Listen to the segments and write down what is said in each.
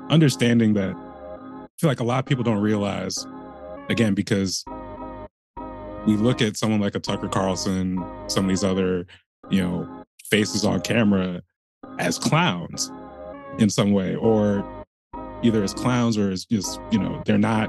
understanding that I feel like a lot of people don't realize, again, because we look at someone like a Tucker Carlson, some of these other, faces on camera as clowns in some way, or either as clowns or as just, they're not,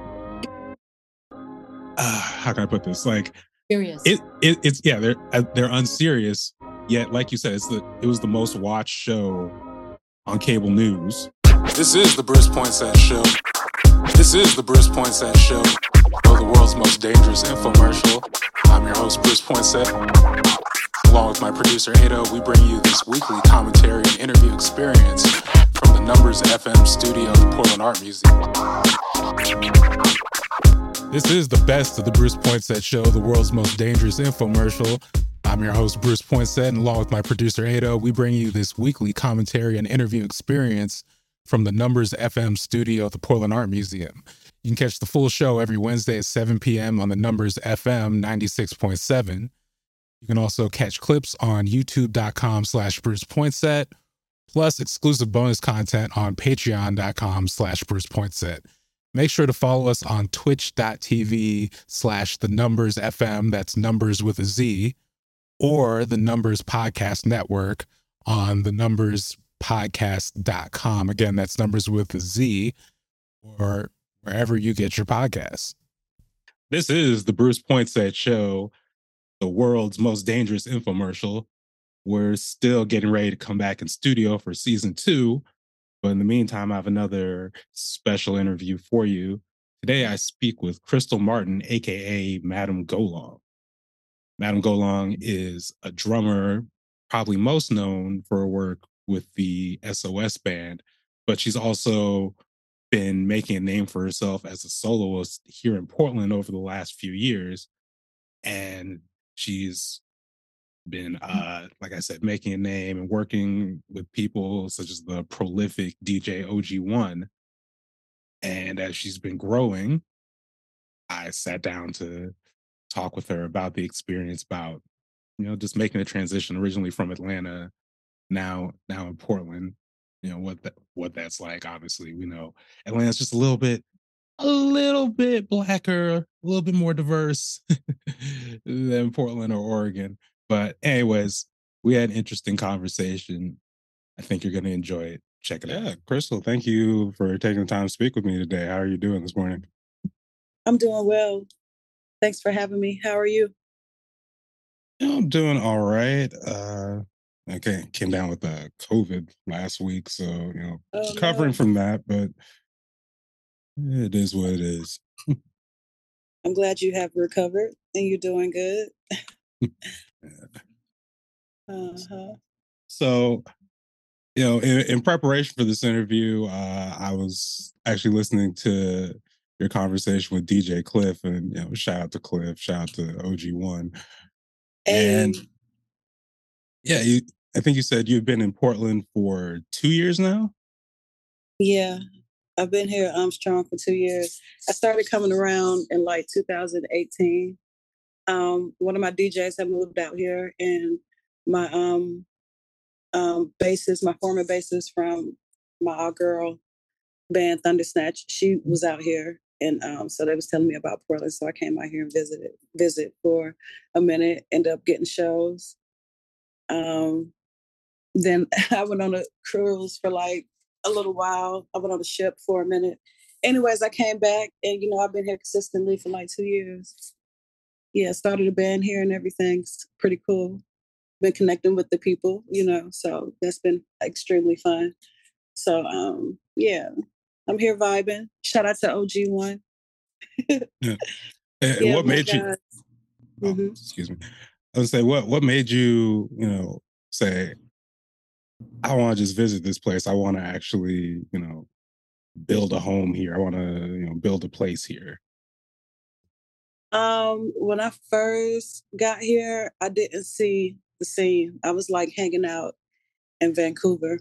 how can I put this? Like, serious. They're unserious. Yet, like you said, it was the most watched show on cable news. This is the Bruce Poinsett Show. This is the Bruce Poinsett Show, the world's most dangerous infomercial. I'm your host, Bruce Poinsett. Along with my producer, Ado, we bring you this weekly commentary and interview experience from the Numbers FM studio at the Portland Art Museum. This is the best of the Bruce Poinsett Show, the world's most dangerous infomercial. I'm your host, Bruce Poinsett, and along with my producer, Ado, we bring you this weekly commentary and interview experience from the Numbers FM studio at the Portland Art Museum. You can catch the full show every Wednesday at 7 p.m. on the Numbers FM 96.7. You can also catch clips on youtube.com/Bruce Poinsett, plus exclusive bonus content on patreon.com/Bruce Poinsett. Make sure to follow us on twitch.tv/The Numbers FM, that's numbers with a Z, or the Numbers Podcast Network on thenumberspodcast.com. Again, that's numbers with a Z, or wherever you get your podcasts. This is the Bruce Poinsett Show, the world's most dangerous infomercial. We're still getting ready to come back in studio for season 2. But in the meantime, I have another special interview for you. Today, I speak with Crystal Martin, aka Madame Golong. Madame Golong is a drummer, probably most known for her work with the SOS band, but she's also been making a name for herself as a soloist here in Portland over the last few years. And she's been, like I said, making a name and working with people such as the prolific DJ OG1. And as she's been growing, I sat down to talk with her about the experience, about, just making the transition originally from Atlanta, now in Portland, what that's like. Obviously, we know Atlanta's just a little bit blacker, a little bit more diverse than Portland or Oregon. But anyways, we had an interesting conversation. I think you're going to enjoy it. Check it out. Crystal, thank you for taking the time to speak with me today. How are you doing this morning? I'm doing well. Thanks for having me. How are you? I'm doing all right. I came down with COVID last week, so recovering from that, but it is what it is. I'm glad you have recovered and you're doing good. So, in preparation for this interview, I was actually listening to your conversation with DJ Cliff, and shout out to Cliff, shout out to OG1. Hey. And yeah, I think you said you've been in Portland for 2 years now? Yeah, I've been here strong for 2 years. I started coming around in like 2018. One of my DJs had moved out here, and my bassist, my former bassist from my all-girl band Thundersnatch, she was out here. And so they was telling me about Portland. So I came out here and visit for a minute, ended up getting shows. Then I went on a cruise for like a little while. I went on a ship for a minute. Anyways, I came back and, I've been here consistently for like 2 years. Yeah, started a band here and everything's pretty cool. Been connecting with the people, so that's been extremely fun. So, yeah, I'm here vibing. Shout out to OG1. Yeah. And what made you? Excuse me. I was say, what made you, say, I want to just visit this place. I want to actually, build a home here. I want to, build a place here. When I first got here, I didn't see the scene. I was like hanging out in Vancouver.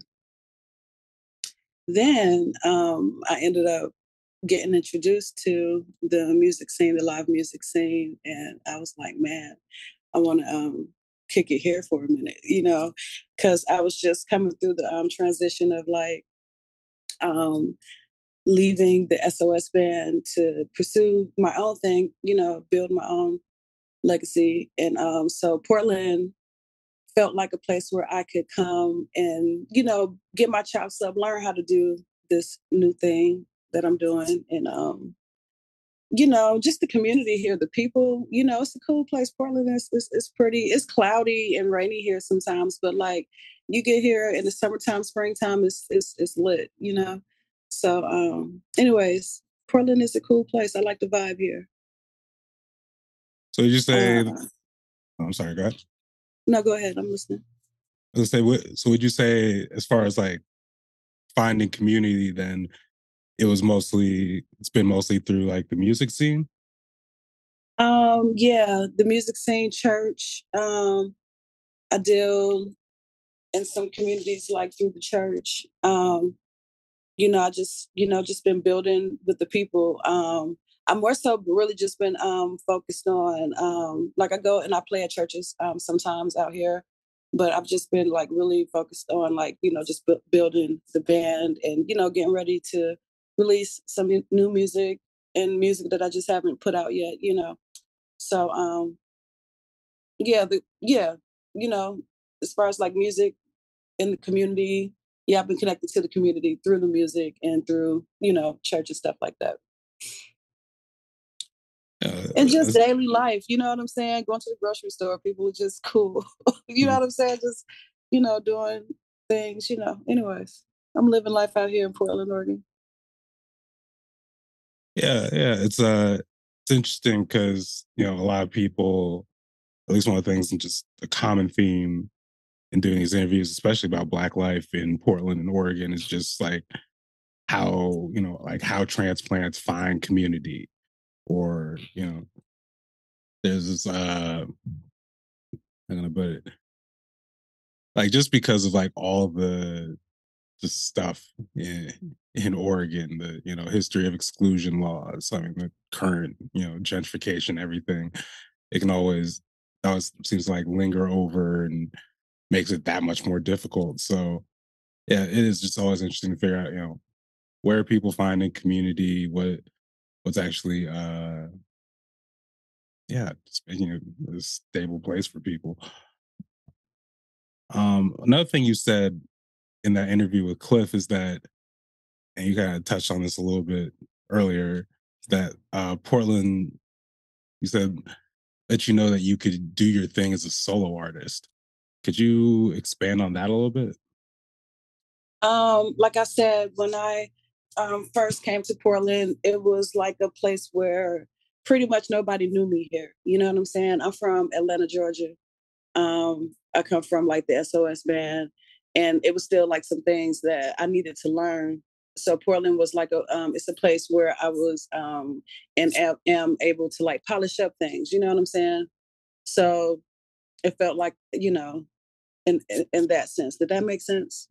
Then I ended up getting introduced to the music scene, the live music scene. And I was like, man, I want to kick it here for a minute, because I was just coming through the transition of like leaving the SOS band to pursue my own thing, build my own legacy. And so Portland felt like a place where I could come and, get my chops up, learn how to do this new thing that I'm doing. And, just the community here, the people, it's a cool place. Portland is pretty, it's cloudy and rainy here sometimes, but like you get here in the summertime, springtime, it's lit, So, anyways, Portland is a cool place. I like the vibe here. So you say, I'm sorry, go ahead. No, go ahead. I'm listening. I was gonna say, so would you say, as far as like finding community, then it's been mostly through like the music scene? Yeah, the music scene, church. I deal in some communities like through the church. I just been building with the people. I'm more so really just been focused on like I go and I play at churches sometimes out here, but I've just been like really focused on like just building the band and getting ready to release some new music and music that I just haven't put out yet. So yeah, as far as like music in the community, yeah, I've been connected to the community through the music and through, church and stuff like that. And just daily life, you know what I'm saying? Going to the grocery store, people are just cool. You know what I'm saying? Just, doing things, Anyways, I'm living life out here in Portland, Oregon. Yeah. It's interesting because, a lot of people, at least one of the things and just a common theme in doing these interviews, especially about Black life in Portland and Oregon, is just like how, like how transplants find community, or, there's this, I'm gonna put it, like just because of like all the stuff in Oregon, the history of exclusion laws, I mean the current gentrification, everything, it can always seems like linger over and makes it that much more difficult. So yeah, it is just always interesting to figure out where are people finding community, what's actually just making it a stable place for people. Another thing you said in that interview with Cliff is that, and you kind of touched on this a little bit earlier, that Portland, you said that that you could do your thing as a solo artist. Could you expand on that a little bit? Like I said, when I first came to Portland, it was like a place where pretty much nobody knew me here. You know what I'm saying? I'm from Atlanta, Georgia. I come from like the SOS band, and it was still like some things that I needed to learn. So Portland was like it's a place where I was and am able to like polish up things. You know what I'm saying? So it felt like in that sense. Did that make sense?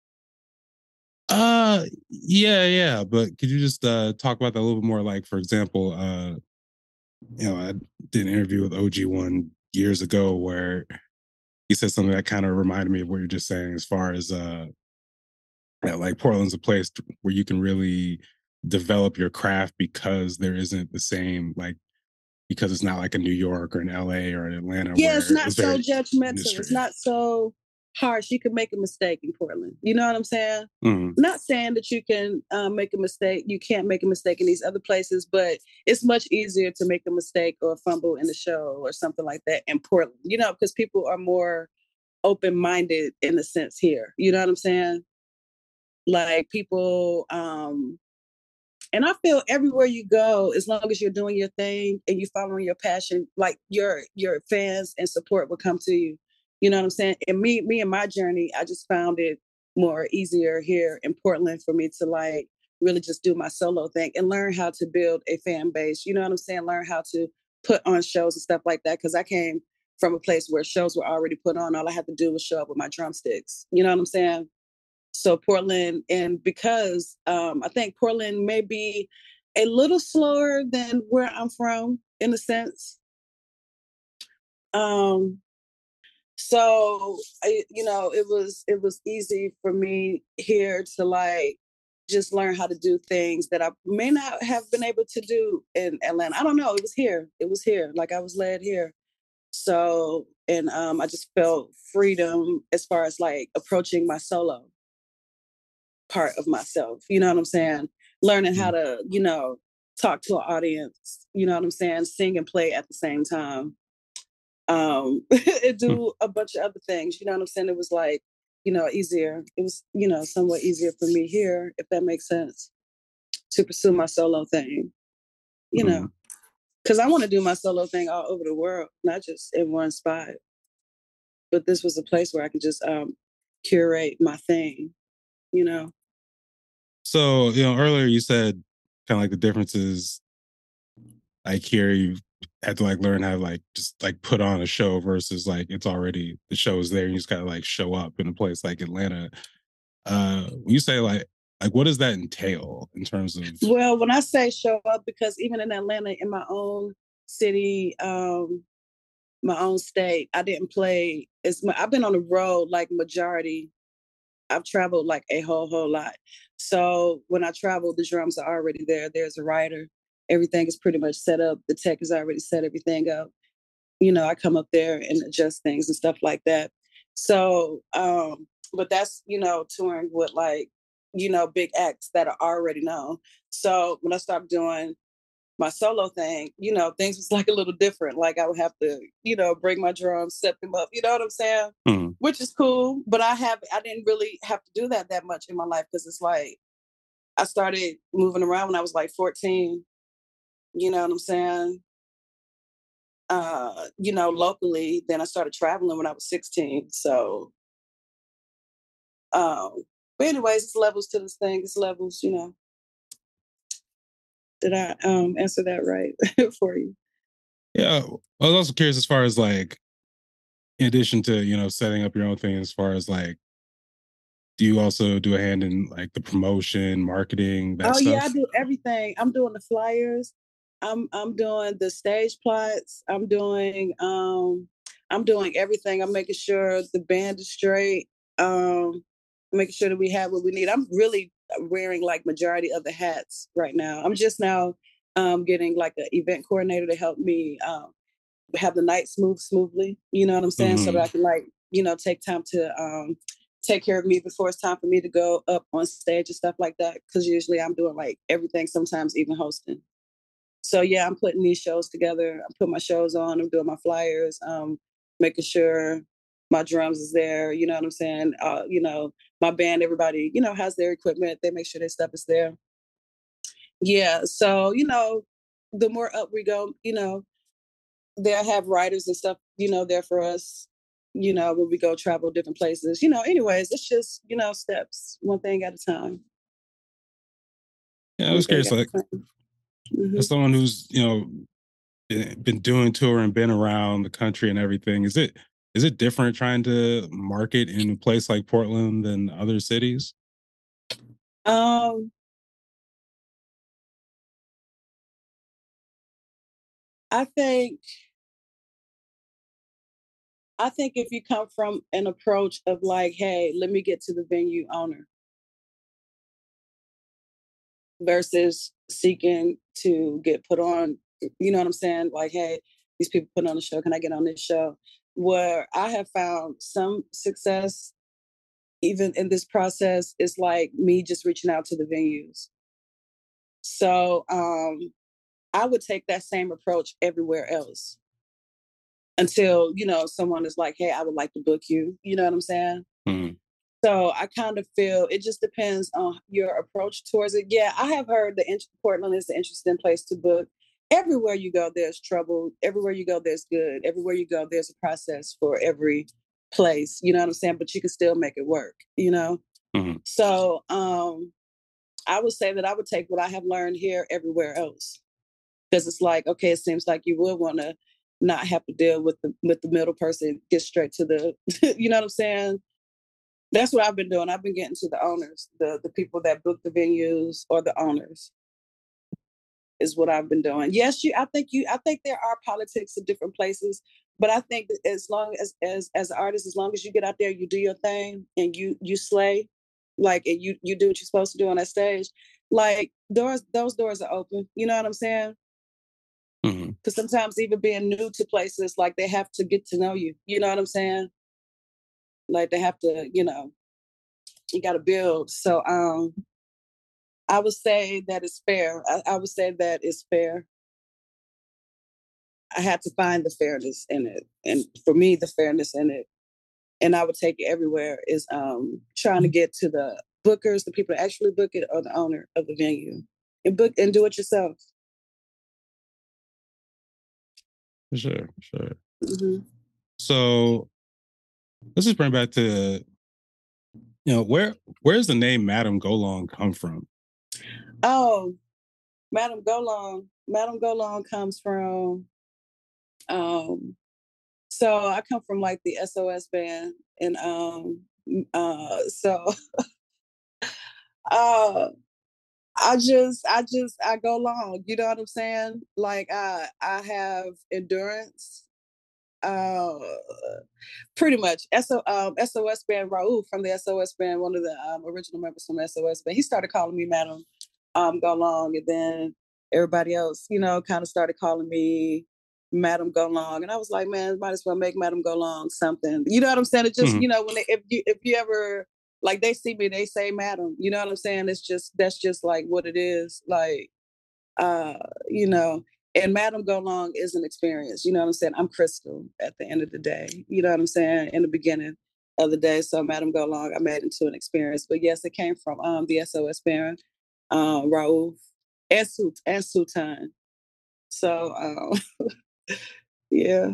Yeah. But could you just talk about that a little bit more? Like, for example, I did an interview with OG1 years ago where he said something that kind of reminded me of what you're just saying, as far as like Portland's a place where you can really develop your craft because there isn't the same, like, because it's not like a New York or an LA or an Atlanta. Yeah, where it's not so judgmental. It's not so harsh. You can make a mistake in Portland. You know what I'm saying? Mm-hmm. Not saying that you can make a mistake. You can't make a mistake in these other places, but it's much easier to make a mistake or fumble in the show or something like that in Portland, because people are more open-minded in a sense here. You know what I'm saying? Like people, and I feel everywhere you go, as long as you're doing your thing and you're following your passion, like your fans and support will come to you. You know what I'm saying? And me and my journey, I just found it more easier here in Portland for me to like really just do my solo thing and learn how to build a fan base. You know what I'm saying? Learn how to put on shows and stuff like that. Cause I came from a place where shows were already put on. All I had to do was show up with my drumsticks. You know what I'm saying? So Portland, and because I think Portland may be a little slower than where I'm from in a sense. So it was easy for me here to like just learn how to do things that I may not have been able to do in Atlanta. I don't know. It was here. It was here. Like I was led here. So, and I just felt freedom as far as like approaching my solo part of myself. You know what I'm saying? Learning how to, talk to an audience, you know what I'm saying? Sing and play at the same time. Do a bunch of other things, you know what I'm saying? It was like, easier. It was, somewhat easier for me here, if that makes sense, to pursue my solo thing, because I want to do my solo thing all over the world, not just in one spot. But this was a place where I could just curate my thing, So, earlier you said kind of like the differences, like here you had to like learn how to like just like put on a show versus like it's already the show is there and you just gotta like show up in a place like Atlanta. When you say like what does that entail in terms of? Well, when I say show up, because even in Atlanta, in my own city, my own state, I didn't play I've been on the road like majority. I've traveled like a whole lot. So when I travel, the drums are already there. There's a writer. Everything is pretty much set up. The tech has already set everything up. I come up there and adjust things and stuff like that. So, but that's, touring with like, big acts that are already known. So when I started doing my solo thing, things was like a little different. Like I would have to, bring my drums, set them up, you know what I'm saying? Mm-hmm. Which is cool. But I didn't really have to do that much in my life because it's like I started moving around when I was like 14. You know what I'm saying? Locally. Then I started traveling when I was 16. So, but anyways, it's levels to this thing. It's levels, Did I answer that right for you? Yeah, I was also curious as far as like, in addition to setting up your own thing, as far as like, do you also do a hand in like the promotion, marketing, that stuff? Yeah, I do everything. I'm doing the flyers. I'm doing the stage plots. I'm doing everything. I'm making sure the band is straight. Making sure that we have what we need. I'm really wearing like majority of the hats right now. I'm just now getting like an event coordinator to help me have the night smoothly. You know what I'm saying? So that I can like, take time to take care of me before it's time for me to go up on stage and stuff like that. Cause usually I'm doing like everything, sometimes even hosting. So yeah, I'm putting these shows together. I'm putting my shows on. I'm doing my flyers, making sure my drums is there. You know what I'm saying? My band, everybody, has their equipment. They make sure their stuff is there. Yeah. So, the more up we go, they'll have writers and stuff, there for us, when we go travel different places. Anyways, it's just, steps, one thing at a time. Yeah, I was curious, like, as someone who's, been doing tour and been around the country and everything, is it different trying to market in a place like Portland than other cities? I think if you come from an approach of like, hey, let me get to the venue owner versus seeking to get put on, you know what I'm saying? Like, hey, these people put on a show. Can I get on this show? Where I have found some success, even in this process, is like me just reaching out to the venues. So I would take that same approach everywhere else until, someone is like, hey, I would like to book you. You know what I'm saying? Mm-hmm. So I kind of feel it just depends on your approach towards it. Yeah, I have heard that Portland is an interesting place to book. Everywhere you go, there's trouble. Everywhere you go, there's good. Everywhere you go, there's a process for every place. You know what I'm saying? But you can still make it work, Mm-hmm. So I would say that I would take what I have learned here everywhere else. Because it's like, okay, it seems like you would want to not have to deal with the middle person, get straight to the, you know what I'm saying? That's what I've been doing. I've been getting to the owners, the people that book the venues, or the owners is what I've been doing. Yes, I think there are politics in different places, but I think that as long as an artist, as long as you get out there, you do your thing and you slay, like, and you do what you're supposed to do on that stage, like those doors are open. You know what I'm saying? Because sometimes even being new to places, like they have to get to know you. You know what I'm saying? Like they have to, you got to build. So I would say that it's fair. I would say that it's fair. I had to find the fairness in it, and for me, the fairness in it, and I would take it everywhere, is trying to get to the bookers, the people that actually book it, or the owner of the venue, and book and do it yourself. Sure. Mm-hmm. So let's just bring back to, where's the name Madame Golong come from? Oh, Madame Golong. Madame Golong comes from. So I come from like the SOS band, and so I go long. You know what I'm saying? Like I have endurance. Pretty much. SOS band, Raul from the SOS band, one of the original members from SOS band. He started calling me Madam Go Long, and then everybody else, kind of started calling me Madam Go Long, and I was like, man, might as well make Madam Go Long something. You know what I'm saying? It just, when if you ever like they see me, they say Madam. You know what I'm saying? That's just like what it is. Like, uh, you know, and Madam Go Long is an experience. You know what I'm saying? I'm Crystal at the end of the day. You know what I'm saying? In the beginning of the day. So Madam Go Long, I made into an experience. But yes, it came from the SOS band, Raouf, and Sultan. So yeah.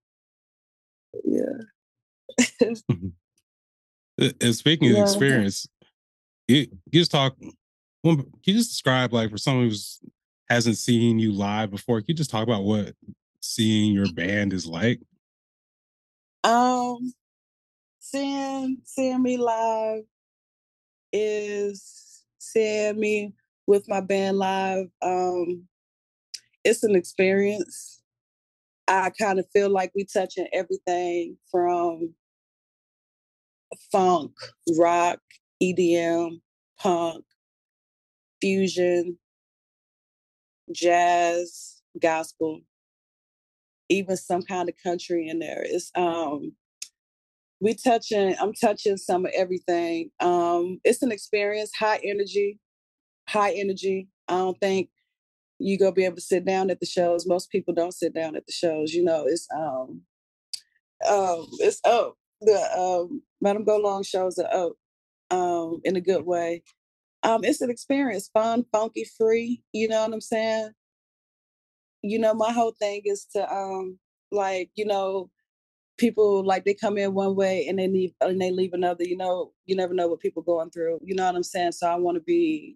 And speaking of experience, you just talk. Can you just describe, like, for someone who hasn't seen you live before? Can you just talk about what seeing your band is like? Seeing me live is seeing me with my band live. It's an experience. I kind of feel like we touching everything from funk, rock, EDM, punk, fusion, jazz, gospel, even some kind of country in there. It's I'm touching some of everything. It's an experience, high energy. I don't think you gonna be able to sit down at the shows. Most people don't sit down at the shows. It's up. The Madame Go Long shows are up in a good way. It's an experience, fun, funky, free. You know what I'm saying? My whole thing is to like, people, like, they come in one way and they leave another. You never know what people going through. You know what I'm saying? So I want to be,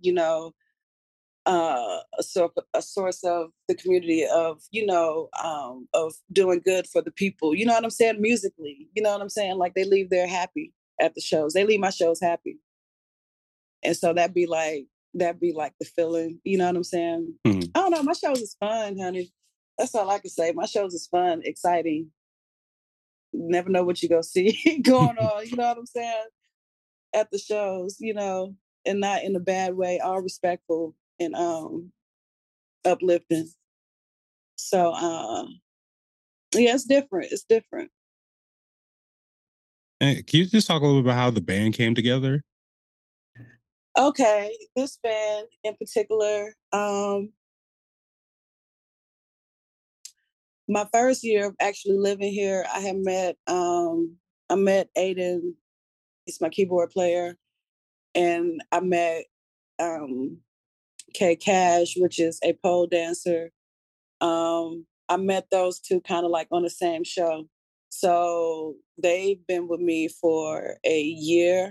a source of the community, of doing good for the people. You know what I'm saying? Musically, you know what I'm saying? Like, they leave there happy at the shows. They leave my shows happy, and so that'd be like the feeling. You know what I'm saying? Mm-hmm. I don't know. My shows is fun, honey. That's all I can say. My shows is fun, exciting. You never know what you go see going on. You know what I'm saying? At the shows, and not in a bad way, all respectful and uplifting. So yeah, it's different. It's different. And can you just talk a little bit about how the band came together? Okay, this band in particular, my first year of actually living here, I met Aiden. He's my keyboard player, and I met K Cash, which is a pole dancer. I met those two kind of like on the same show. So they've been with me for a year.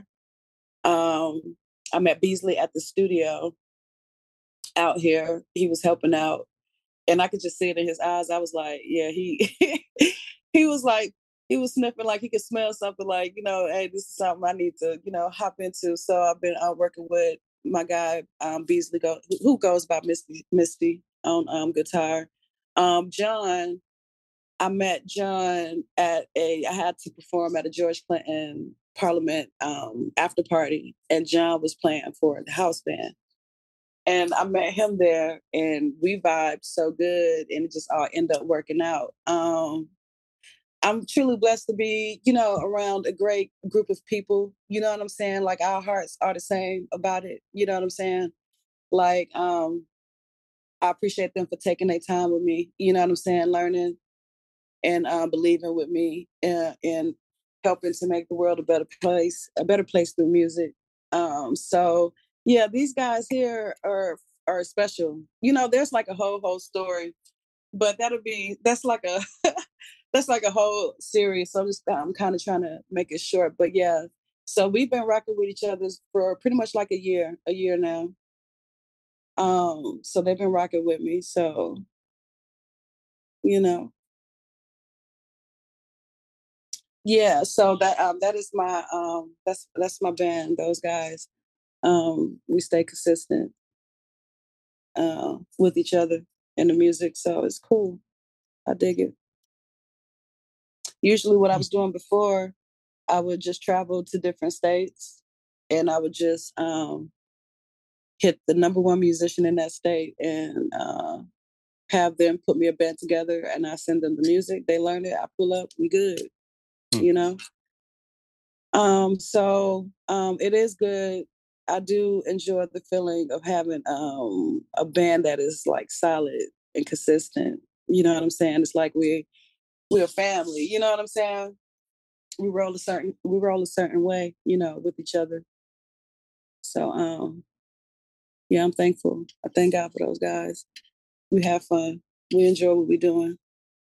I met Beasley at the studio out here. He was helping out, and I could just see it in his eyes. I was like, yeah, he he was like, he was sniffing like he could smell something, like, hey, this is something I need to, hop into. So I've been working with my guy, Beasley, who goes by Misty on guitar. John I met John I had to perform at a George Clinton Parliament after party, and John was playing for the house band. And I met him there, and we vibed so good, and it just all ended up working out. I'm truly blessed to be, around a great group of people. You know what I'm saying? Like our hearts are the same about it. You know what I'm saying? Like, I appreciate them for taking their time with me. You know what I'm saying? Learning and believing with me and helping to make the world a better place through music. So yeah, these guys here are special. There's like a whole story, but that's like a that's like a whole series. So I'm kind of trying to make it short, but yeah. So we've been rocking with each other for pretty much like a year now. So they've been rocking with me. So you know, yeah. So that is my that's my band. Those guys. We stay consistent with each other in the music, so it's cool. I dig it. Usually, what I was doing before, I would just travel to different states, and I would just hit the number one musician in that state and have them put me a band together, and I send them the music. They learn it. I pull up. We good. You know. It is good. I do enjoy the feeling of having a band that is like solid and consistent. You know what I'm saying? It's like we're a family. You know what I'm saying? We roll a certain way, with each other. So yeah, I'm thankful. I thank God for those guys. We have fun. We enjoy what we're doing.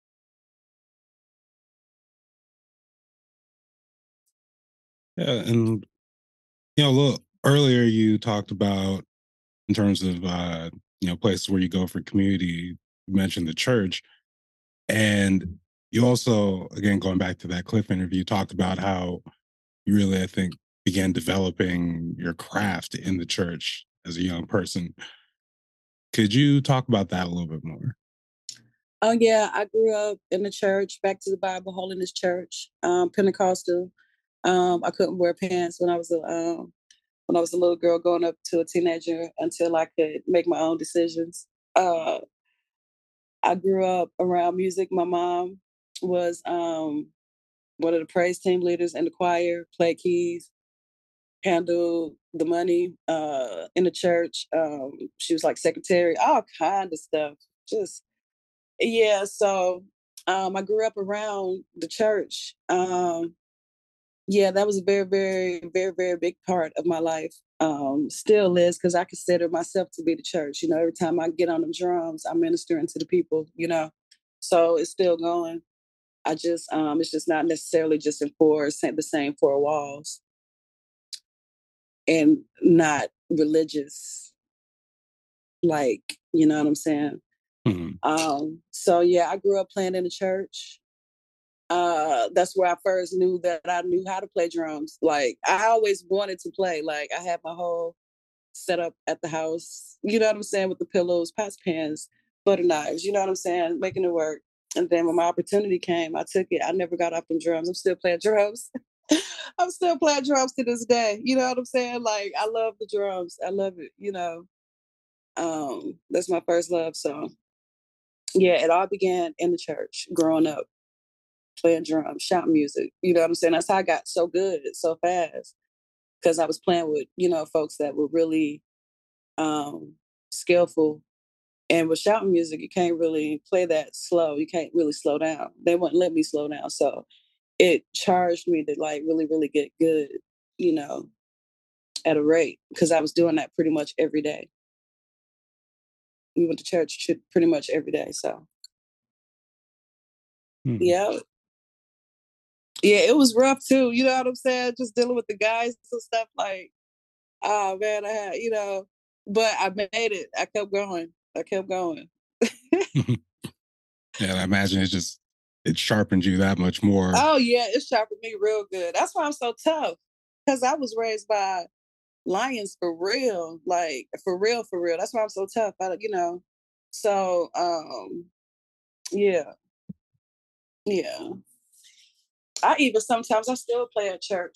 Yeah, and a little earlier you talked about in terms of places where you go for community. You mentioned the church, and you also, again, going back to that Cliff interview, talked about how you really, I think, began developing your craft in the church as a young person. Could you talk about that a little bit more? Oh yeah, I grew up in the church, Back to the Bible Holiness Church, Pentecostal. I couldn't wear pants when I was a little girl going up to a teenager until I could make my own decisions. Uh, I grew up around music. My mom was one of the praise team leaders in the choir, played keys, handled the money in the church. She was like secretary, all kind of stuff. Just yeah. So I grew up around the church. Yeah, that was a very, very, very, very big part of my life. Still is because I consider myself to be the church. Every time I get on the drums, I'm ministering to the people. So it's still going. It's just not necessarily just in the same four walls and not religious, like, you know what I'm saying? Mhm. So yeah, I grew up playing in the church. That's where I first knew that I knew how to play drums. Like I always wanted to play. Like I had my whole setup at the house. You know what I'm saying? With the pillows, pots, pans, butter knives. You know what I'm saying? Making it work. And then when my opportunity came, I took it. I never got off them drums. I'm still playing drums. I'm still playing drums to this day. You know what I'm saying? Like I love the drums. I love it. That's my first love. So yeah, it all began in the church growing up playing drums, shouting music. You know what I'm saying? That's how I got so good so fast because I was playing with, folks that were really skillful. And with shouting music, you can't really play that slow. You can't really slow down. They wouldn't let me slow down. So it charged me to like really, really get good, you know, at a rate because I was doing that pretty much every day. We went to church pretty much every day. So Mhm. yeah, yeah, it was rough too. You know what I'm saying? Just dealing with the guys and stuff like, oh man, but I made it. I kept going. I kept going. Yeah, I imagine it sharpened you that much more. Oh yeah, it sharpened me real good. That's why I'm so tough. Cause I was raised by lions for real. Like for real, for real. That's why I'm so tough. So yeah. Yeah. I even sometimes I still play at church,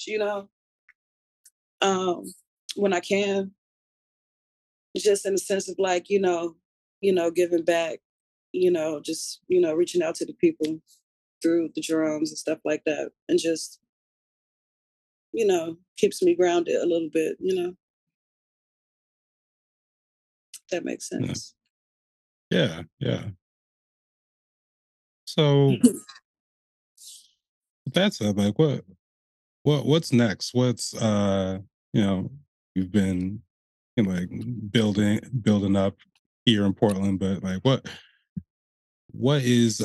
when I can, just in the sense of like, giving back, just, reaching out to the people through the drums and stuff like that. And just, keeps me grounded a little bit, that makes Yeah. sense. Yeah. Yeah. So that's like what's next? What's you've been like building up here in Portland, but like what is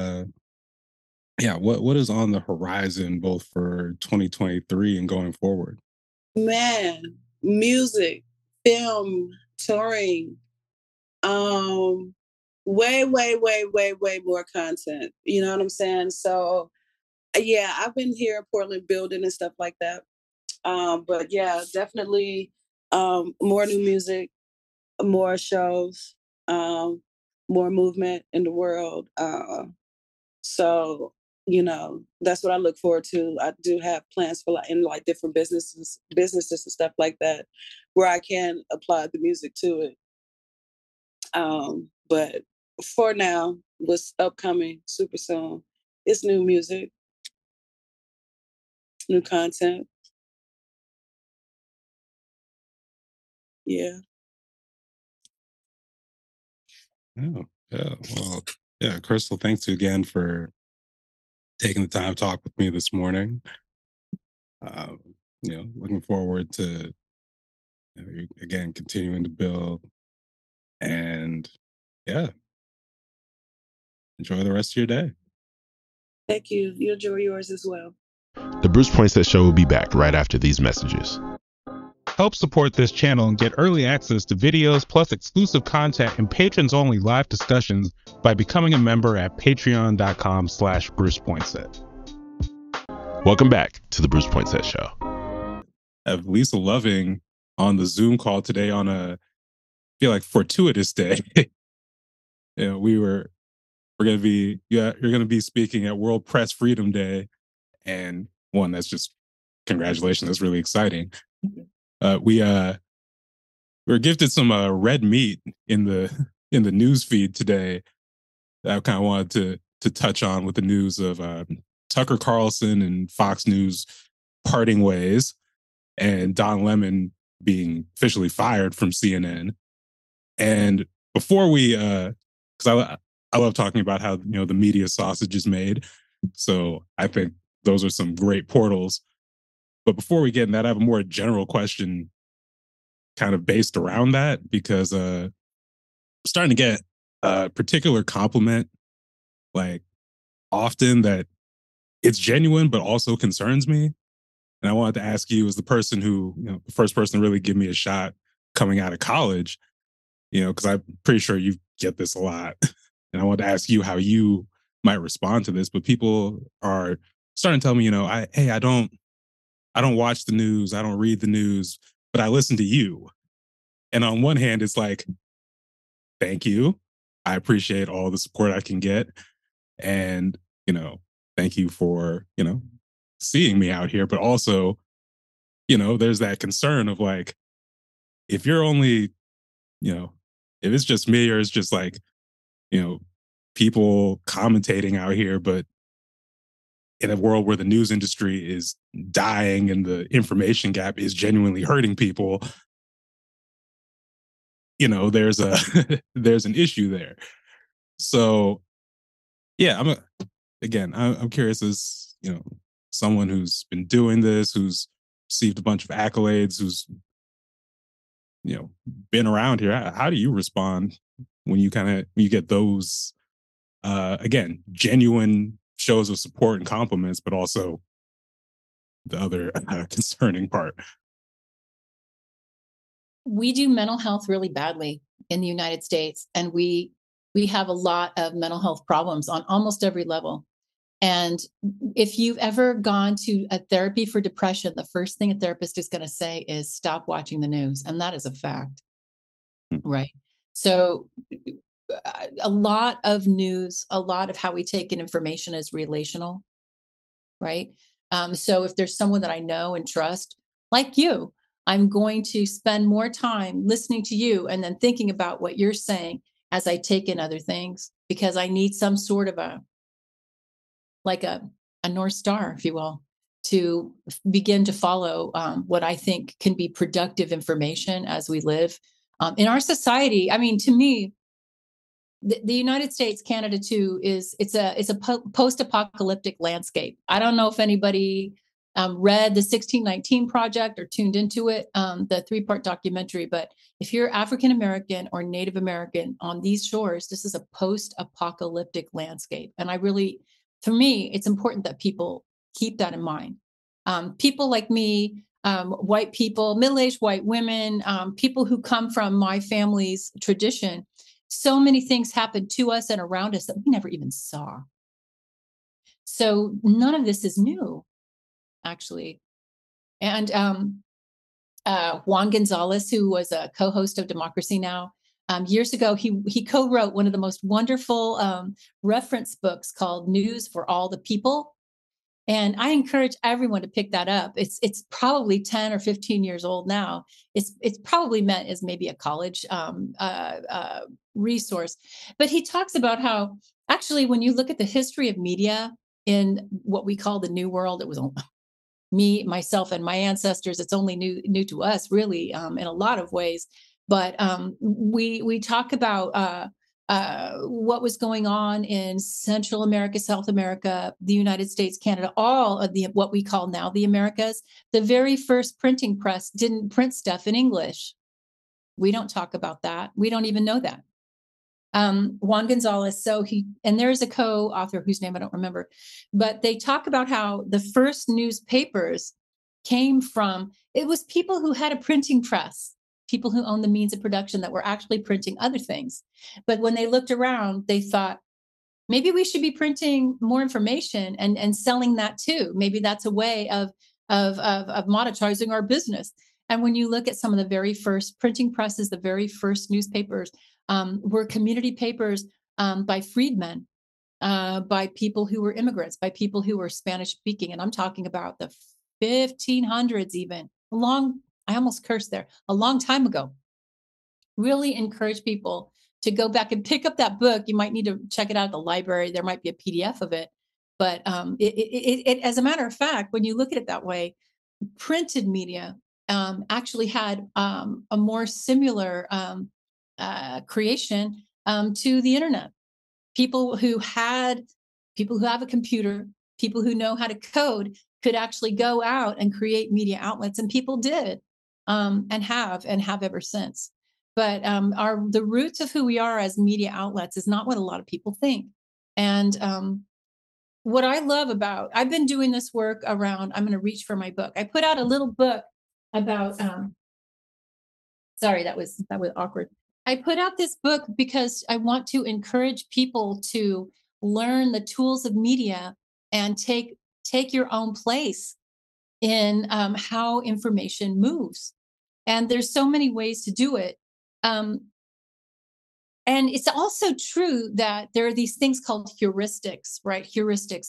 what is on the horizon both for 2023 and going forward? Man, music, film, touring, way, way, way, way, way more content. You know what I'm saying? So yeah, I've been here in Portland building and stuff like that. But yeah, definitely more new music, more shows, more movement in the world. So that's what I look forward to. I do have plans for like different businesses and stuff like that, where I can apply the music to it. But for now, what's upcoming super soon, it's new music, new content. Yeah. Oh, yeah. Well, yeah, Crystal, thanks again for taking the time to talk with me this morning. Um, looking forward to again continuing to build and yeah, enjoy the rest of your day. Thank you. You enjoy yours as well. The Bruce Poinsett Show will be back right after these messages. Help support this channel and get early access to videos plus exclusive content and patrons-only live discussions by becoming a member at patreon.com/Bruce Poinsett. Welcome back to the Bruce Poinsett Show. I have Lisa Loving on the Zoom call today on a, I feel like, fortuitous day. We're going to be, you're going to be speaking at World Press Freedom Day. And one, that's just, congratulations, that's really exciting. We were gifted some red meat in the news feed today that I kind of wanted to touch on with the news of Tucker Carlson and Fox News parting ways, and Don Lemon being officially fired from CNN. And before we, because I love talking about how the media sausage is made, so I think those are some great portals. But before we get in that, I have a more general question kind of based around that, because I'm starting to get a particular compliment, like, often, that it's genuine but also concerns me. And I wanted to ask you, as the person who, the first person to really give me a shot coming out of college, because I'm pretty sure you get this a lot. And I wanted to ask you how you might respond to this. But people are starting to tell me, I don't watch the news, I don't read the news, but I listen to you. And on one hand, it's like, thank you. I appreciate all the support I can get. And, thank you for, seeing me out here. But also, there's that concern of like, if you're only, if it's just me, or it's just like, people commentating out here, but in a world where the news industry is dying and the information gap is genuinely hurting people, there's there's an issue there. So yeah, I'm curious, as someone who's been doing this, who's received a bunch of accolades, who's been around here. How do you respond when you get those again, genuine shows of support and compliments, but also the other concerning part? We do mental health really badly in the United States, and we have a lot of mental health problems on almost every level. And if you've ever gone to a therapy for depression, the first thing a therapist is going to say is stop watching the news. And that is a fact, right? So a lot of news, a lot of how we take in information is relational, right? So if there's someone that I know and trust, like you, I'm going to spend more time listening to you and then thinking about what you're saying as I take in other things, because I need some sort of like a North Star, if you will, to begin to follow what I think can be productive information as we live in our society. I mean, to me, the United States, Canada too, it's a post-apocalyptic landscape. I don't know if anybody read the 1619 Project or tuned into it, the 3-part documentary. But if you're African American or Native American on these shores, this is a post-apocalyptic landscape. And for me, it's important that people keep that in mind. People like me, white people, middle-aged white women, people who come from my family's tradition, so many things happen to us and around us that we never even saw. So none of this is new, actually. And Juan Gonzalez, who was a co-host of Democracy Now! Years ago, he co-wrote one of the most wonderful reference books called News for All the People. And I encourage everyone to pick that up. It's probably 10 or 15 years old now. It's probably meant as maybe a college resource. But he talks about how actually, when you look at the history of media in what we call the New World, it was me, myself, and my ancestors. It's only new to us, really, in a lot of ways. But we talk about what was going on in Central America, South America, the United States, Canada, all of what we call now the Americas. The very first printing press didn't print stuff in English. We don't talk about that. We don't even know that. Juan Gonzalez, and there's a co-author whose name I don't remember, but they talk about how the first newspapers came from, it was people who had a printing press, people who owned the means of production that were actually printing other things. But when they looked around, they thought, maybe we should be printing more information and selling that too. Maybe that's a way of monetizing our business. And when you look at some of the very first printing presses, the very first newspapers were community papers by freedmen, by people who were immigrants, by people who were Spanish speaking. And I'm talking about the 1500s, even I almost cursed there, a long time ago. Really encourage people to go back and pick up that book. You might need to check it out at the library. There might be a PDF of it. But as a matter of fact, when you look at it that way, printed media actually had a more similar creation to the internet. People who have a computer, people who know how to code could actually go out and create media outlets, and people did and have ever since. But the roots of who we are as media outlets is not what a lot of people think. And what I love I've been doing this work around, I'm going to reach for my book. I put out a little book about, sorry, that was awkward. I put out this book because I want to encourage people to learn the tools of media and take your own place in how information moves. And there's so many ways to do it. And it's also true that there are these things called heuristics, right? Heuristics,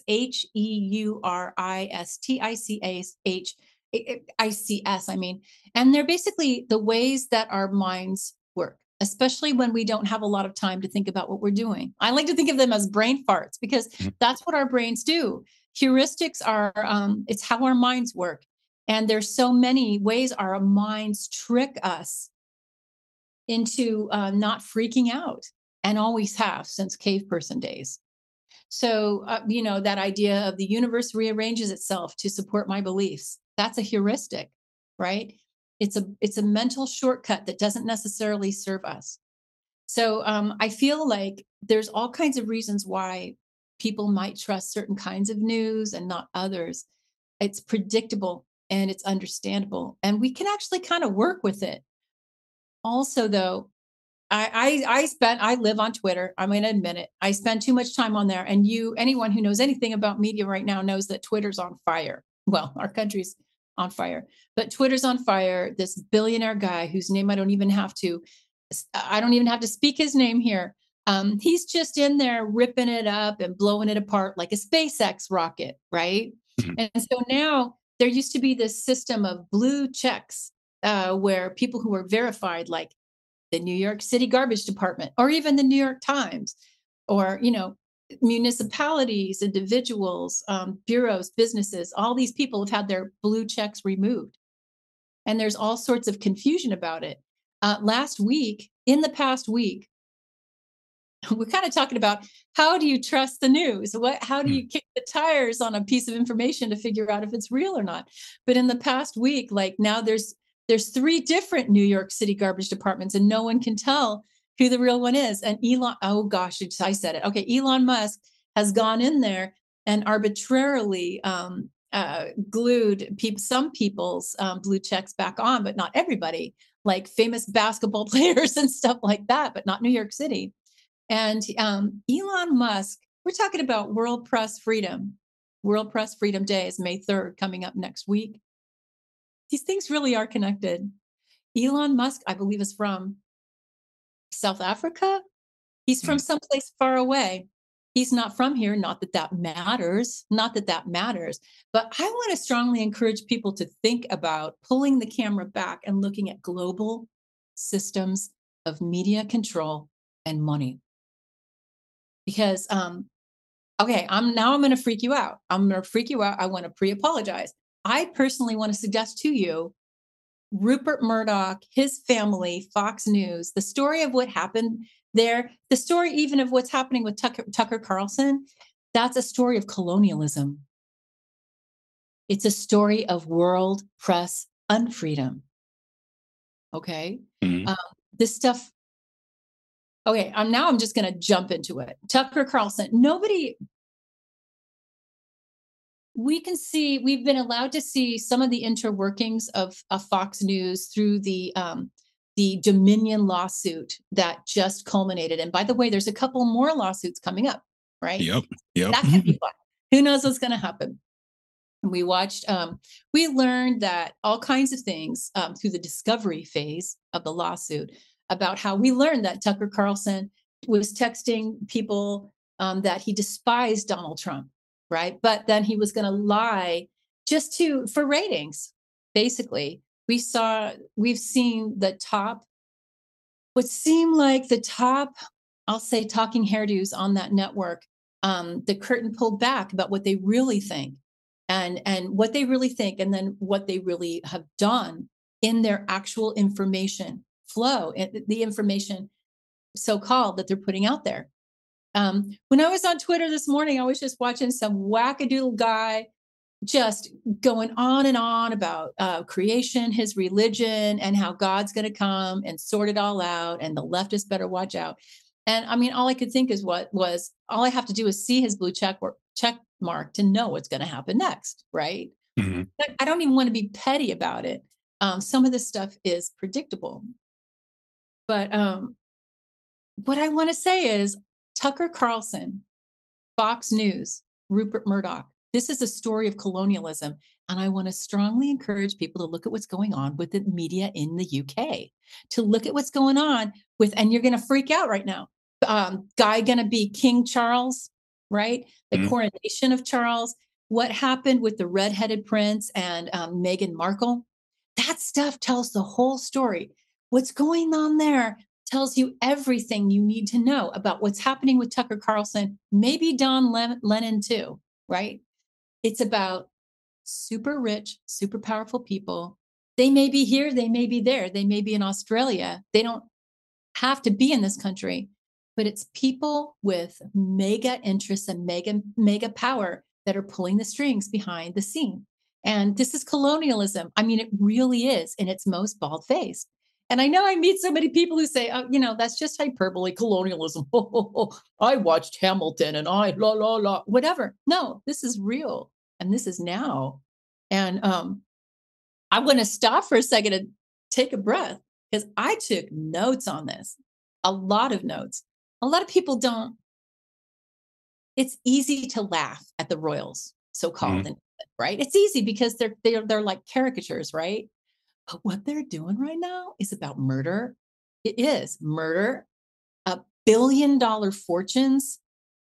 HEURISTICS, I mean. And they're basically the ways that our minds work, especially when we don't have a lot of time to think about what we're doing. I like to think of them as brain farts because that's what our brains do. Heuristics are, it's how our minds work. And there's so many ways our minds trick us into not freaking out, and always have since cave person days. So, that idea of the universe rearranges itself to support my beliefs, that's a heuristic, right? It's a mental shortcut that doesn't necessarily serve us. So I feel like there's all kinds of reasons why people might trust certain kinds of news and not others. It's predictable and it's understandable, and we can actually kind of work with it. Also, though, I live on Twitter. I'm going to admit it. I spend too much time on there. And anyone who knows anything about media right now knows that Twitter's on fire. Well, our country's on fire, but Twitter's on fire. This billionaire guy whose name I don't even have to speak his name here, He's just in there ripping it up and blowing it apart like a SpaceX rocket, right? And so now there used to be this system of blue checks where people who were verified, like the New York City Garbage Department, or even the New York Times, or, municipalities, individuals, bureaus, businesses, all these people have had their blue checks removed. And there's all sorts of confusion about it. In the past week, we're kind of talking about how do you trust the news? How do you kick the tires on a piece of information to figure out if it's real or not? But in the past week, like now there's 3 different New York City garbage departments, and no one can tell who the real one is. And oh gosh, I said it. Okay, Elon Musk has gone in there and arbitrarily glued some people's blue checks back on, but not everybody, like famous basketball players and stuff like that, but not New York City. And Elon Musk, we're talking about World Press Freedom. World Press Freedom Day is May 3rd, coming up next week. These things really are connected. Elon Musk, I believe, is from South Africa. He's from someplace far away. He's not from here. Not that that matters. But I want to strongly encourage people to think about pulling the camera back and looking at global systems of media control and money. Because, I'm going to freak you out. I want to pre-apologize. I personally want to suggest to you, Rupert Murdoch, his family, Fox News, the story of what happened there, the story even of what's happening with Tucker Carlson, that's a story of colonialism. It's a story of world press unfreedom. Okay? This stuff. Okay, I'm just going to jump into it. Tucker Carlson, we've been allowed to see some of the interworkings of Fox News through the Dominion lawsuit that just culminated. And by the way, there's a couple more lawsuits coming up, right? Yep. That could be fun. Who knows what's going to happen? We learned that all kinds of things through the discovery phase of the lawsuit about how we learned that Tucker Carlson was texting people that he despised Donald Trump, right? But then he was going to lie just for ratings. Basically, we've seen what seemed like the top, I'll say, talking hairdos on that network, the curtain pulled back about what they really think. And what they really think, and then what they really have done in their actual information flow, the information so-called that they're putting out there. When I was on Twitter this morning, I was just watching some wackadoodle guy just going on and on about creation, his religion, and how God's going to come and sort it all out, and the leftists better watch out. And I mean, all I could think is all I have to do is see his blue check mark to know what's going to happen next, right? I don't even want to be petty about it. Some of this stuff is predictable. But what I want to say is Tucker Carlson, Fox News, Rupert Murdoch, this is a story of colonialism. And I want to strongly encourage people to look at what's going on with the media in the UK, to look at what's going on and you're going to freak out right now. Guy going to be King Charles, right? The coronation of Charles. What happened with the redheaded prince and Meghan Markle? That stuff tells the whole story. What's going on there tells you everything you need to know about what's happening with Tucker Carlson, maybe Don Lemon too, right? It's about super rich, super powerful people. They may be here, they may be there, they may be in Australia. They don't have to be in this country, but it's people with mega interests and mega power that are pulling the strings behind the scene. And this is colonialism. I mean, it really is in its most bald-faced. And I know I meet so many people who say, that's just hyperbole, colonialism. I watched Hamilton and whatever. No, this is real. And this is now. And I'm going to stop for a second and take a breath, because I took notes on this, a lot of notes. A lot of people don't. It's easy to laugh at the royals, so-called, right? It's easy because they're like caricatures, right? But what they're doing right now is about murder. It is murder, billion-dollar fortunes,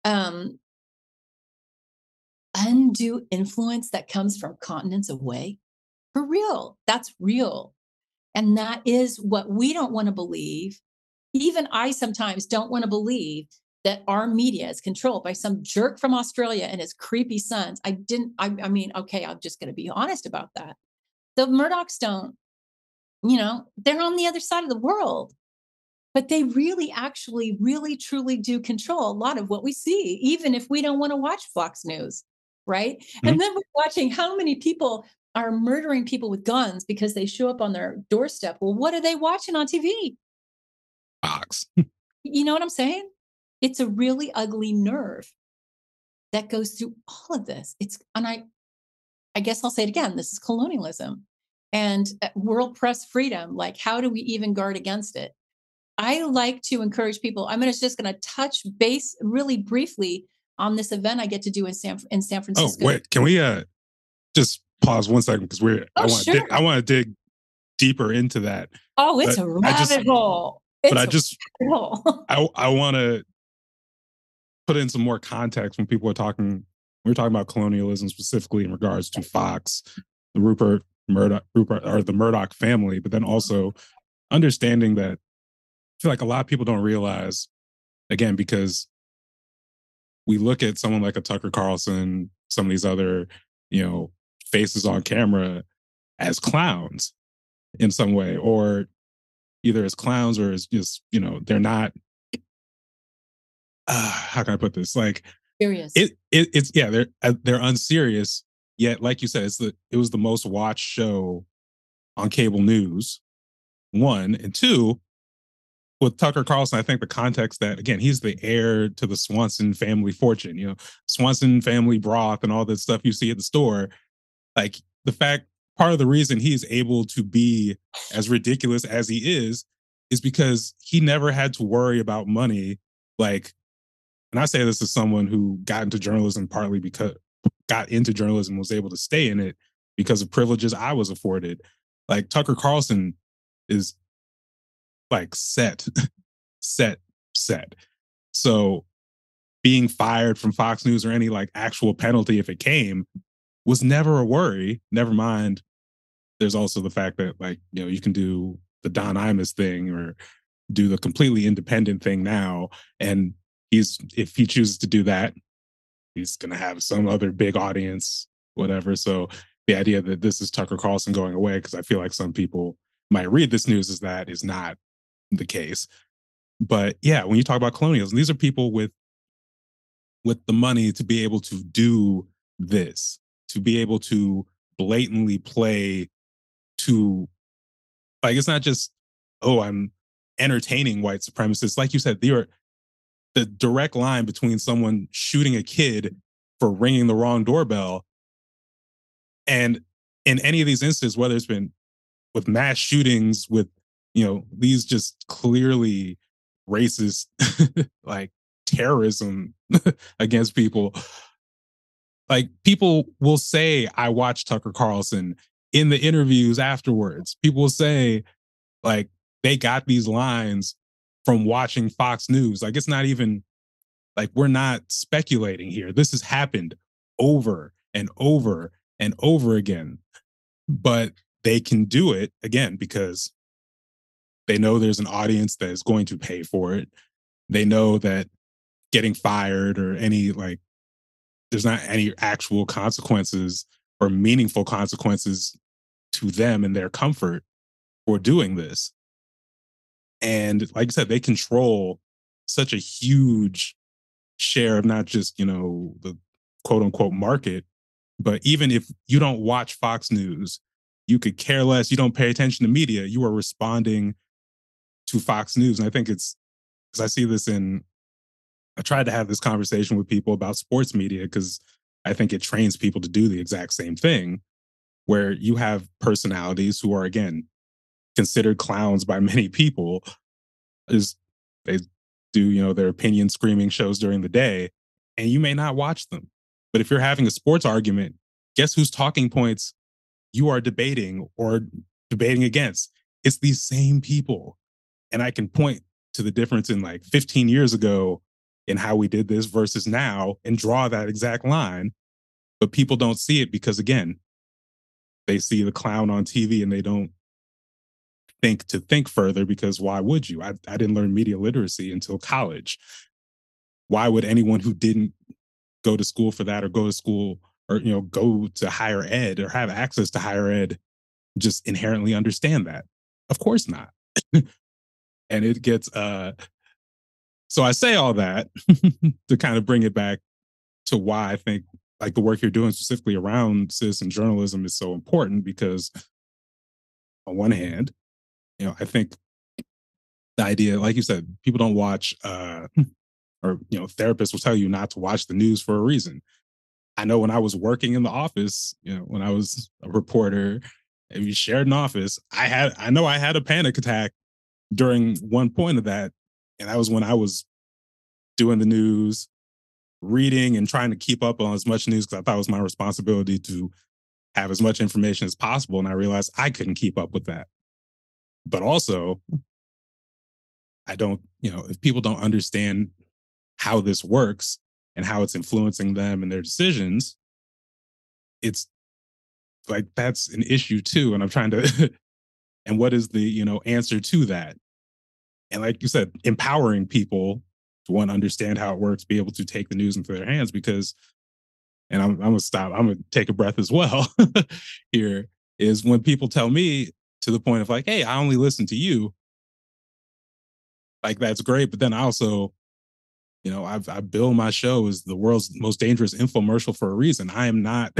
undue influence that comes from continents away. For real, that's real. And that is what we don't want to believe. Even I sometimes don't want to believe that our media is controlled by some jerk from Australia and his creepy sons. I mean, okay, I'm just going to be honest about that. The Murdochs don't, they're on the other side of the world, but they really, actually, really, truly do control a lot of what we see, even if we don't want to watch Fox News, right? Mhm. And then we're watching how many people are murdering people with guns because they show up on their doorstep. Well, what are they watching on TV? Fox. You know what I'm saying? It's a really ugly nerve that goes through all of this. I guess I'll say it again. This is colonialism and world press freedom. Like, how do we even guard against it? I like to encourage people. I'm just going to touch base really briefly on this event I get to do in San Francisco. Oh, wait, can we just pause 1 second because I want to dig deeper into that. Oh, it's a rabbit hole. I want to put in some more context when people are talking. We're talking about colonialism specifically in regards to Fox, the Rupert Murdoch, or the Murdoch family, but then also understanding that I feel like a lot of people don't realize, again, because we look at someone like a Tucker Carlson, some of these other, faces on camera as clowns in some way, or either as clowns or as just, they're not, how can I put this? Like, serious. They're unserious. Yet, like you said, it was the most watched show on cable news. 1 and 2, with Tucker Carlson, I think the context that, again, he's the heir to the Swanson family fortune, Swanson family broth and all this stuff you see at the store. Like, part of the reason he's able to be as ridiculous as he is because he never had to worry about money. Like, and I say this as someone who got into journalism was able to stay in it because of privileges I was afforded. Like, Tucker Carlson is like set. So being fired from Fox News or any like actual penalty if it came was never a worry. Never mind. There's also the fact that, like, you can do the Don Imus thing or do the completely independent thing now. And if he chooses to do that, he's going to have some other big audience, whatever. So the idea that this is Tucker Carlson going away, because I feel like some people might read this news as that is not the case. But yeah, when you talk about colonialism, these are people with the money to be able to do this, to be able to blatantly play to, like, it's not just, oh, I'm entertaining white supremacists. Like you said, the direct line between someone shooting a kid for ringing the wrong doorbell, and in any of these instances, whether it's been with mass shootings, with, these just clearly racist, like, terrorism against people. Like, people will say, I watched Tucker Carlson in the interviews afterwards. People will say, like, they got these lines from watching Fox News. Like, it's not even like, we're not speculating here. This has happened over and over and over again. But they can do it, again, because they know there's an audience that is going to pay for it. They know that getting fired or there's not any actual consequences or meaningful consequences to them and their comfort for doing this. And like I said, they control such a huge share of not just, the quote unquote market, but even if you don't watch Fox News, you could care less, you don't pay attention to media, you are responding to Fox News. And I think it's because I see this I tried to have this conversation with people about sports media because I think it trains people to do the exact same thing, where you have personalities who are, again, considered clowns by many people. They do, their opinion screaming shows during the day, and you may not watch them. But if you're having a sports argument, guess whose talking points you are debating or debating against? It's these same people. And I can point to the difference in like 15 years ago in how we did this versus now and draw that exact line. But people don't see it because, again, they see the clown on TV and they don't think further, because why would you? I didn't learn media literacy until college. Why would anyone who didn't go to school for that, or go to school, or go to higher ed, or have access to higher ed, just inherently understand that? Of course not. And it gets so I say all that to kind of bring it back to why I think like the work you're doing specifically around citizen journalism is so important, because on one hand, I think the idea, like you said, people don't watch or therapists will tell you not to watch the news for a reason. I know when I was working in the office, when I was a reporter and we shared an office, I know I had a panic attack during one point of that. And that was when I was doing the news, reading and trying to keep up on as much news, because I thought it was my responsibility to have as much information as possible. And I realized I couldn't keep up with that. But also, I don't, if people don't understand how this works and how it's influencing them and their decisions, it's like that's an issue too. And I'm trying to, and what is the, answer to that? And like you said, empowering people to want to understand how it works, be able to take the news into their hands, because, and I'm going to stop, I'm going to take a breath as well here, is when people tell me to the point of like, hey, I only listen to you. Like, that's great. But then I also, I bill my show as the world's most dangerous infomercial for a reason. I am not,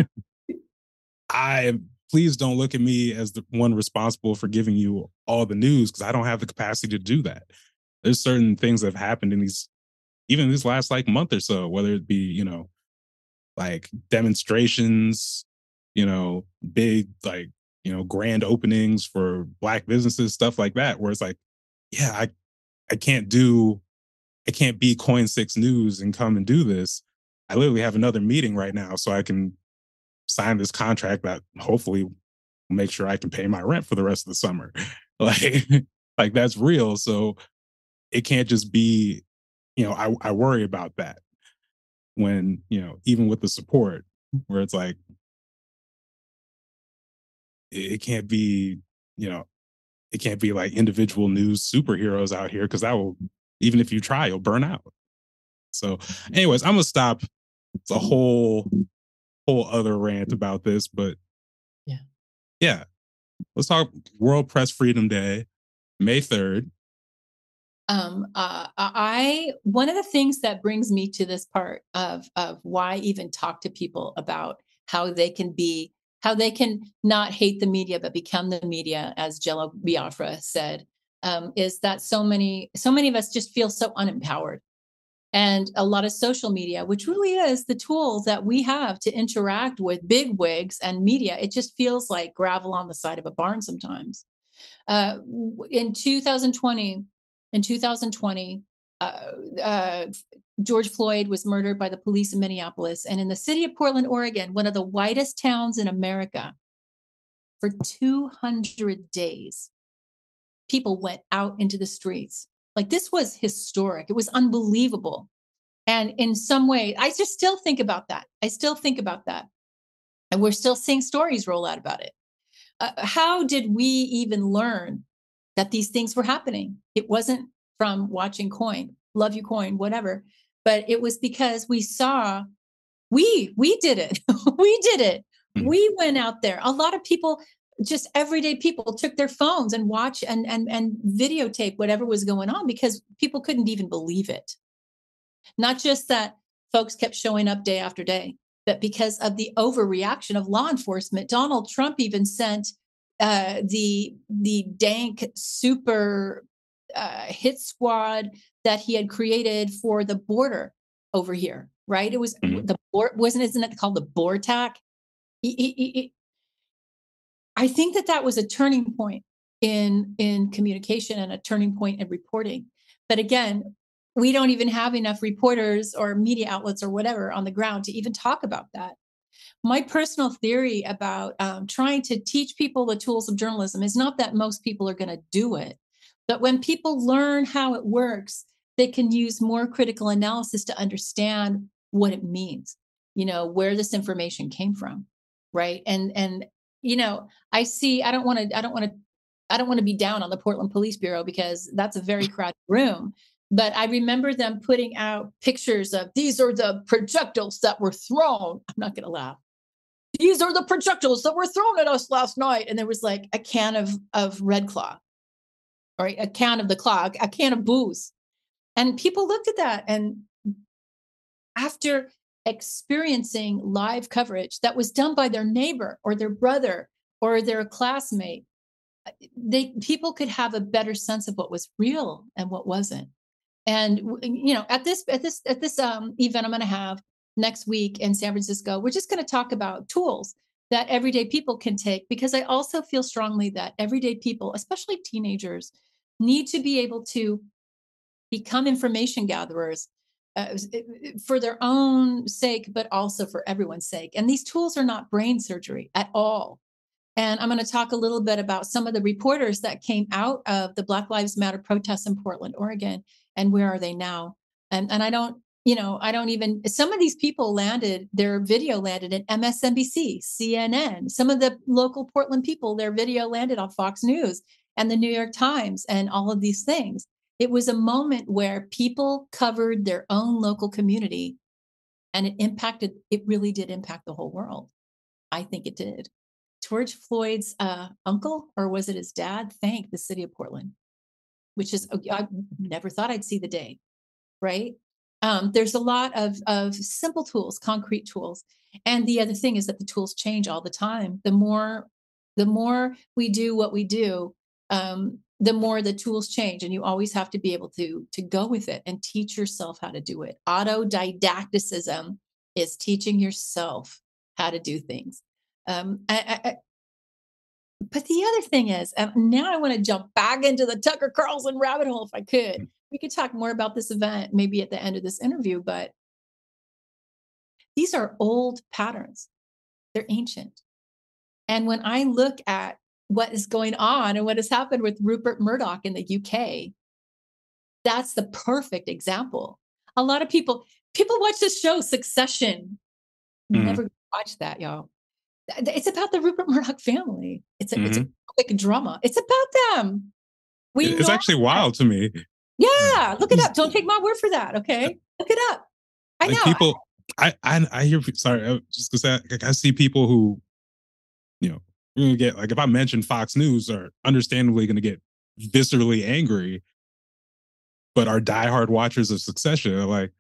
please don't look at me as the one responsible for giving you all the news, because I don't have the capacity to do that. There's certain things that have happened in even this last like month or so, whether it be, like demonstrations, big, like, grand openings for Black businesses, stuff like that, where it's like, yeah, I can't be Coin 6 News and come and do this. I literally have another meeting right now so I can sign this contract that hopefully will make sure I can pay my rent for the rest of the summer. Like that's real. So it can't just be, I worry about that when, even with the support, where it's like, it can't be, it can't be like individual news superheroes out here, because that will, even if you try, you'll burn out. So anyways, I'm gonna stop. It's a whole other rant about this, but yeah. Let's talk World Press Freedom Day, May 3rd. One of the things that brings me to this part of why even talk to people about how they can not hate the media but become the media, as Jello Biafra said, is that so many of us just feel so unempowered. And a lot of social media, which really is the tools that we have to interact with big wigs and media, it just feels like gravel on the side of a barn sometimes. In 2020, George Floyd was murdered by the police in Minneapolis. And in the city of Portland, Oregon, one of the whitest towns in America, for 200 days, people went out into the streets. Like, this was historic. It was unbelievable. And in some way, I just still think about that. And we're still seeing stories roll out about it. How did we even learn that these things were happening? It wasn't from watching Coin, love you Coin, whatever. But it was because we saw, we did it. We did it. We went out there. A lot of people, just everyday people, took their phones and watch and videotape whatever was going on, because people couldn't even believe it. Not just that folks kept showing up day after day, but because of the overreaction of law enforcement. Donald Trump even sent the dank super hit squad that he had created for the border over here, right? It was isn't it called the BORTAC? I think that was a turning point in communication and a turning point in reporting. But again, we don't even have enough reporters or media outlets or whatever on the ground to even talk about that. My personal theory about trying to teach people the tools of journalism is not that most people are going to do it, But when people learn how it works, they can use more critical analysis to understand what it means, where this information came from. Right. And I don't want to be down on the Portland Police Bureau because that's a very crowded room. But I remember them putting out pictures of these are the projectiles that were thrown. I'm not going to laugh. These are the projectiles that were thrown at us last night. And there was like a can of Red Claw, or a can of the Claw, a can of booze. And people looked at that. And after experiencing live coverage that was done by their neighbor or their brother or their classmate, people could have a better sense of what was real and what wasn't. And at this event I'm going to have next week in San Francisco, we're just going to talk about tools that everyday people can take, because I also feel strongly that everyday people, especially teenagers, need to be able to become information gatherers for their own sake, but also for everyone's sake. And these tools are not brain surgery at all. And I'm going to talk a little bit about some of the reporters that came out of the Black Lives Matter protests in Portland, Oregon, and where are they now? And I don't even, some of these people their video landed in MSNBC, CNN, some of the local Portland people, their video landed on Fox News and the New York Times and all of these things. It was a moment where people covered their own local community, and it really did impact the whole world. I think it did. George Floyd's uncle, or was it his dad, thanked the city of Portland, which is, I never thought I'd see the day, right? There's a lot of simple tools, concrete tools. And the other thing is that the tools change all the time. The more we do what we do, the more the tools change, and you always have to be able to go with it and teach yourself how to do it. Autodidacticism is teaching yourself how to do things. But the other thing is, now I want to jump back into the Tucker Carlson rabbit hole if I could. We could talk more about this event maybe at the end of this interview, but these are old patterns. They're ancient. And when I look at what is going on and what has happened with Rupert Murdoch in the UK, that's the perfect example. A lot of people watch this show, Succession. Never watch that, y'all. It's about the Rupert Murdoch family. It's a quick drama. It's about them. It's actually wild to me. Yeah, look it up. Don't take my word for that. Okay, look it up. I know. People, I hear. Sorry, I was just gonna say, I see people who, you're gonna get, like, if I mention Fox News, are understandably going to get viscerally angry, but are diehard watchers of Succession are like,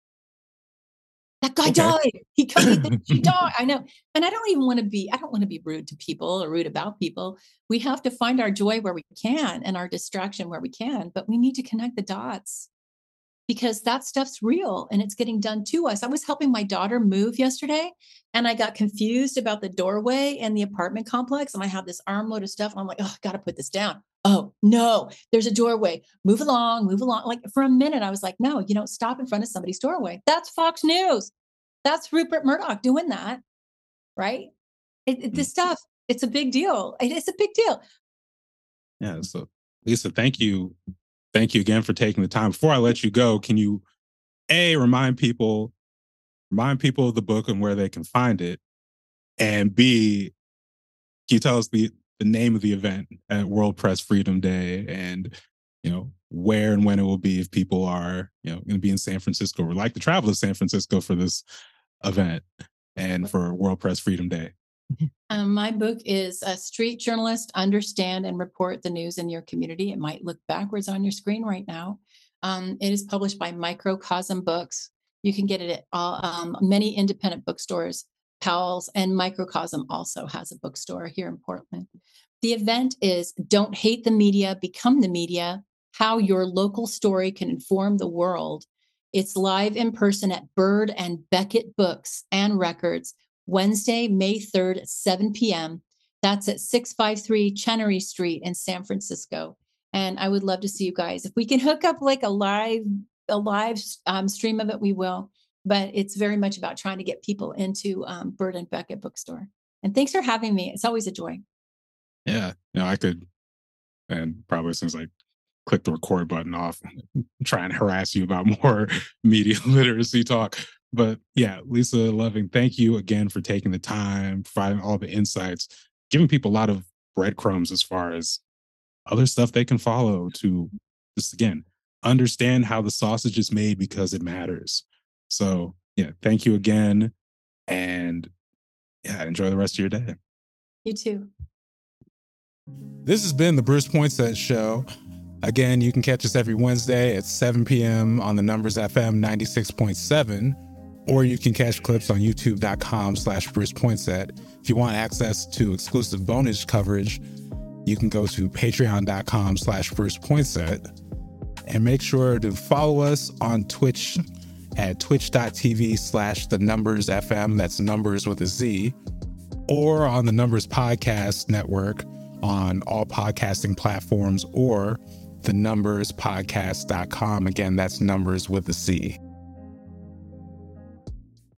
that guy died. He died. I know. And I don't want to be rude to people or rude about people. We have to find our joy where we can and our distraction where we can, but we need to connect the dots, because that stuff's real and it's getting done to us. I was helping my daughter move yesterday, and I got confused about the doorway in the apartment complex. And I have this armload of stuff, and I'm like, oh, I got to put this down. Oh, no, there's a doorway. Move along. Like, for a minute, I was like, no, you don't stop in front of somebody's doorway. That's Fox News. That's Rupert Murdoch doing that, right? This stuff, it's a big deal. It's a big deal. Yeah. So, Lisa, thank you. Thank you again for taking the time. Before I let you go, can you, remind people of the book and where they can find it? And B, can you tell us the name of the event at World Press Freedom Day, and where and when it will be if people are going to be in San Francisco or like to travel to San Francisco for this event and for World Press Freedom Day? My book is Street Journalist: Understand and Report the News in Your Community. It might look backwards on your screen right now. It is published by Microcosm Books. You can get it at all, many independent bookstores, Powell's, and Microcosm also has a bookstore here in Portland. The event is Don't Hate the Media, Become the Media: How Your Local Story Can Inform the World. It's live in person at Bird and Beckett Books and Records, Wednesday, May 3rd at 7 p.m. That's at 653 Chenery Street in San Francisco. And I would love to see you guys. If we can hook up like a live stream of it, we will. But it's very much about trying to get people into Bird and Beckett Bookstore. And thanks for having me. It's always a joy. Yeah, I could, and probably seems like click the record button off and try and harass you about more media literacy talk. But yeah, Lisa Loving, thank you again for taking the time, providing all the insights, giving people a lot of breadcrumbs as far as other stuff they can follow to just, again, understand how the sausage is made because it matters. So yeah, thank you again. And yeah, enjoy the rest of your day. You too. This has been the Bruce Poinsett Show. Again, you can catch us every Wednesday at 7 p.m. on the Numbers FM 96.7, or you can catch clips on youtube.com/Bruce Poinsett. If you want access to exclusive bonus coverage, you can go to patreon.com/Bruce Poinsett. And make sure to follow us on Twitch at twitch.tv/The Numbers FM. That's numbers with a Z. Or on the Numbers Podcast Network on all podcasting platforms, or thenumberspodcast.com. Again, that's numbers with a C.